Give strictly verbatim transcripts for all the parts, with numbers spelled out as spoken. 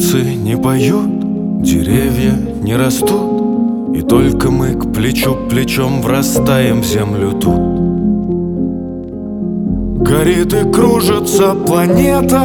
Птицы не поют, деревья не растут, и только мы к плечу плечом врастаем в землю тут. Горит и кружится планета,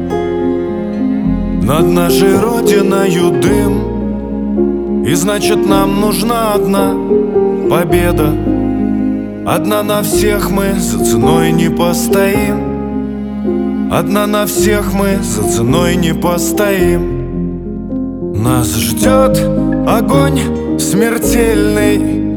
над нашей родиною дым, и значит нам нужна одна победа. Одна на всех мы за ценой не постоим. Одна на всех мы за ценой не постоим. Нас ждет огонь смертельный,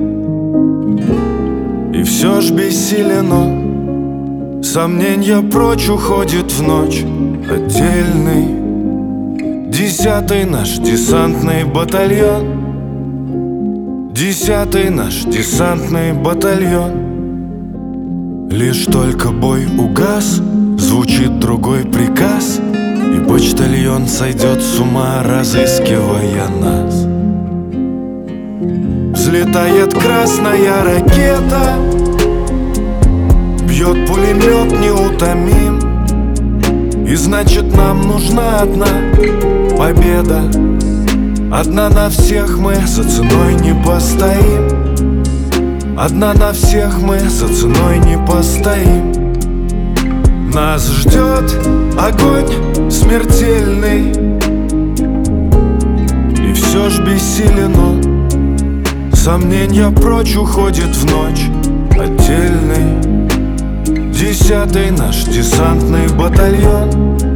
и все ж бессилен он. Сомненья прочь уходит в ночь отдельный. Десятый наш десантный батальон. Десятый наш десантный батальон. Лишь только бой угас, звучит другой приказ, и почтальон сойдет с ума, разыскивая нас. Взлетает красная ракета, бьет пулемет неутомим, и значит нам нужна одна победа. Одна на всех мы за ценой не постоим. Одна на всех мы за ценой не постоим. Нас ждет огонь смертельный, и все ж бессилен он. Сомненья прочь уходит в ночь отдельный. Десятый наш десантный батальон.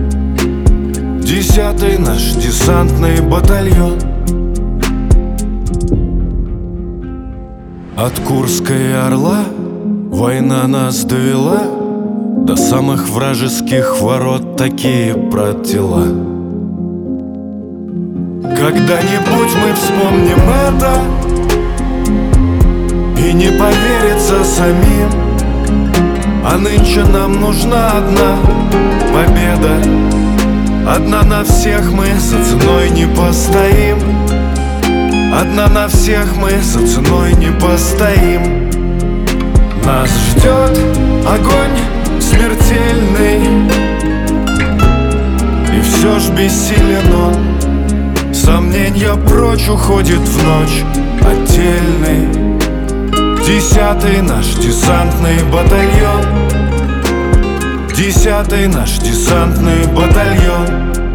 Десятый наш десантный батальон. От Курской Орла война нас довела до самых вражеских ворот такие протела. Когда-нибудь мы вспомним это, и не поверится самим. А нынче нам нужна одна победа. Одна на всех мы за ценой не постоим. Одна на всех мы за ценой не постоим. Нас ждет огонь смертельный, и все ж бессилен он. Сомненья прочь уходит в ночь отдельный. Десятый наш десантный батальон. Десятый наш десантный батальон.